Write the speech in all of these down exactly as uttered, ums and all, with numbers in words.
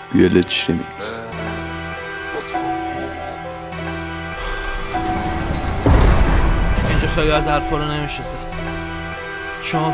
بیولچ ریمیکس. اینجا خیلی از حرفا رو نمیشه زد چون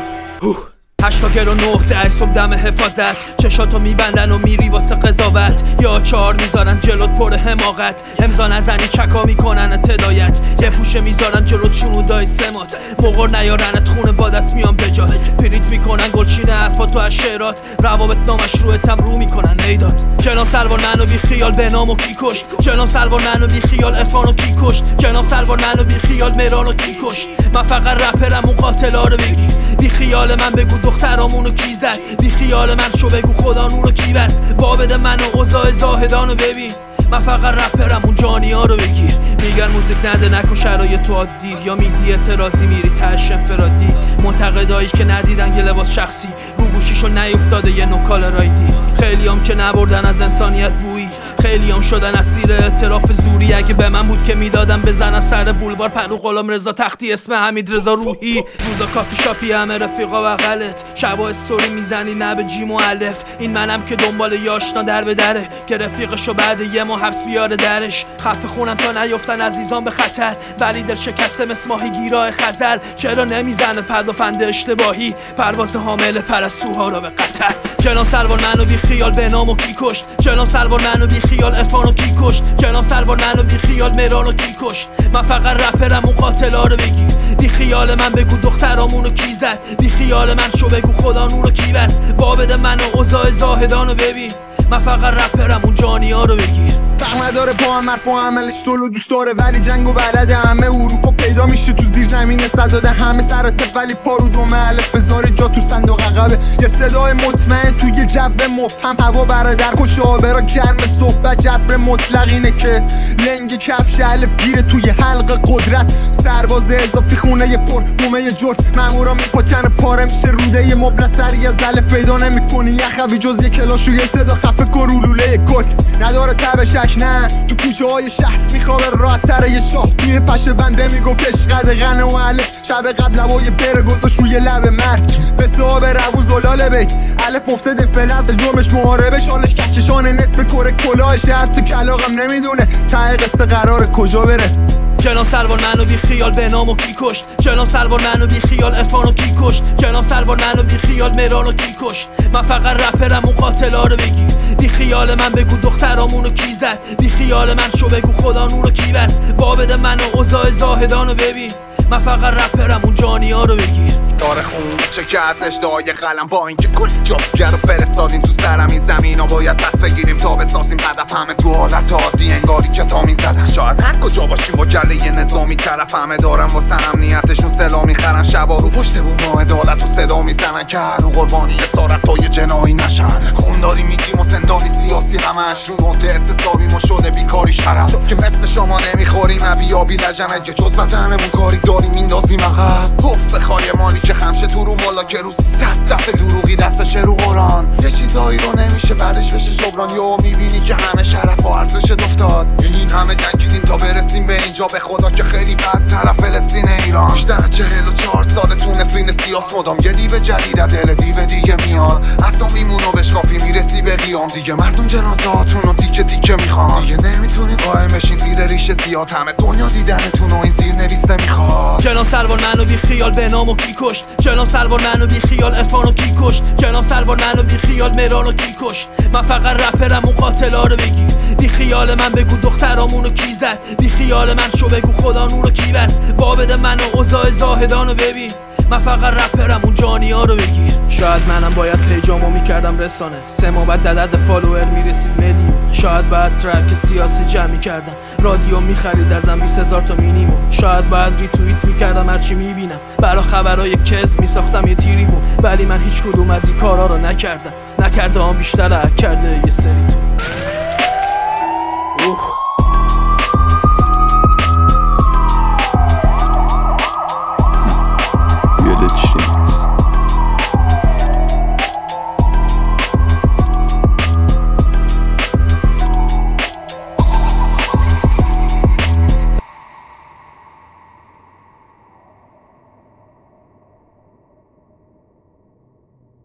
هشتا گر و نه ده صبح دم حفاظت چشاتو میبندن و میری واسه قضاوت یا چهار میذارن جلوت پر حماقت امضا نزنی چکا میکنن تدایت یه پوشه میذارن جلوت شنودای سمات مقر نیارنت خونه بادت میان بجات پریت میکنن گلچین حرفاتو از شعرات روابط نامشروعتم رو میکنن ایداد جناب سلوار منو بی خیال به نامو کی کشت جناب سلوار منو بی خیال افانو کی کشت جناب سلوار منو بی خیال مهرانو کی کشت من فقط رپرم اون قاتلا رو بگیر بی خیال من بگو دخترامونو کی زد بی خیال من شو بگو خدا نورو کی بست وابد منو اوضاع زاهدانو ببین من فقط رپرم اون جانی ها رو بگیر میگن موزیک نده نکن شرایط تو عادی یا میدی اعتراضی میری تهش انفرادی معتقدایی که ندیدن یه لباس شخصی رو گوشیشو نیفتاده یه نوکال رایدی خیلی هم که نبردن از انسانیت بویی خیلی هم شدن اسیر اعتراف زوری اگه به من بود که میدادم بزنن سر بولوار پرو غلام رضا تختی اسم حمید رضا روحی روزا کافی شاپی همه رفیقا بغلت شبا استوری میزنی نه به جیم و الف این منم که دنبال یاشنا در به دره که رفیقشو بعد یه ماه حبس بیاره درش خفه خونم تا نیفتن عزیزان به خطر ولی دل شکسته مثل ماهی گیرای خزر چرا نمیزنه پدافند اشتباهی پرواز حامل پرستوها را به قطر جناب سلوار منو بی خیال به نامو کی کشت جناب سلوار منو بی خیال افانو کی کشت جناب سلوار منو بی خیال مهرانو کی کشت من فقط رپرم اون قاتلا رو بگیر بی خیال من بگو دخترامونو کی زد بی خیال من شو بگو خدا نورو کی بست وابد منو اوضاع زاهدانو ببین من فقط رپرم اون جانی ها رو بگیر فرق نداره پا هم مرفوع عملش طولو دوست داره ولی جنگو بلده همه اروپا پیدا میشه تو زیر زمین صد داده همه سرات ولی پارو دو معلف بذاره جا تو صندوق عقبه یه صدای مطمئن توی جو مبهم هوا برادر کش آبرا گرم صحبت جبر مطلق اینه که لنگ کفش الف گیره توی حلق قدرت سرباز اضافی خونه یه پر مومه جرد مامورا میپاچن پاره میشه روده یه مبل سری از الف پیدا نمیکنی یخوی جز یه کلاش و یه صدا خفه کرولوله کل نداره تبشک نه تو کوچه های شهر میخوابه راحت تره یه شاه توی پشه بنده میگفت عشق غنه و الف شب قبل لبای بره گذاشت روی لب مرگ به صحاب روز و لاله بیت الف مفسد فلز جرمش محاربه شالش کهکشان نصف کره کلاهش هست تو کلاغم نمیدونه ته قصه قرار کجا بره جناب سلوار منو بی خیال به نامو کی کشت جناب سلوار منو بی خیال افانو کی کشت جناب سلوار منو بی خیال مهرانو کی کشت من فقط رپرم اون قاتلا رو بگیر بی خیال من بگو دخترامونو کی زد بی خیال من شو بگو خدا نورو کی بست وابد منو اوضاع زاهدانو ببین من فقط رپرم اون جانی ها رو بگیر داره خون چه که از اشتهای قلم با اینکه کلی جفتگر رو فرستادیم تو سرم این زمین ها باید پس بگیریم تا بسازیم هدف همه تو حالت عادی انگاری که تا میزدن شاید هر کجا باشیم با گله یه نظامی طرف همه دارن واسه امنیتشون سلا میخرن شبا رو پشت بوم عدالت و صدا میزنن که هر قربانی اسارت های جنایی نشن خونداری میگیم و زندانی سیاسی همش رو نوت اعتصابیم و شده بیکاری شرم که مثل شما نمیخوریم ابیابی لجنه که جز وطنمون کاری داریم میندازیم عقب گفت بخوای مالی که خمشه تو رو مالا که روزی صد دفعه دروغی دستش رو قرآن یه چیزایی رو نمیشه بعدش بشه جبران یا میبینی که همه شرف و ارزش افتاد این همه جنگیدیم تا برسیم به اینجا به خدا که خیلی بد طرف فلسطین ایران بیشتر از چهل و چهار سال تو نفرین سیاس مدام یه دیو جدید دل دیو دیگه میاد اسامیمونو بشکافی میرسی به قیام دیگه مردم جنازهاتونو تیکه تیکه میخوان دیگه نمیتونی قایم بشین زیر ریشه زیاد همه دنیا دیدنتون و این زیر نویسته میخواد جناب سلوار منو بی خیال به نامو کی کشت جناب سلوار منو بی خیال افانو کی کشت جناب سلوار منو بی خیال مهرانو کی کشت من فقط رپرم اون قاتلا رو بگیر بی خیال من بگو دخترامونو کی زد بی خیال من شو بگو خدا نورو کی بست وابد منو اوضاع زاهدانو ببین من فقط رپرم اون جانی ها رو بگیر شاید منم باید پیجامو میکردم رسانه سه ماه بعد عدد فالوور میرسید میلیون شاید بعد ترک سیاسی جمع میکردم رادیو میخرید ازم بیست هزار تا مینیموم شاید بعد ریتوییت میکردم هرچی میبینم برا خبرای کس میساختم یه تیری بود ولی من هیچ کدوم از این کارا رو نکردم نکرده هم بیشتر حک کرده یه سری تو اوه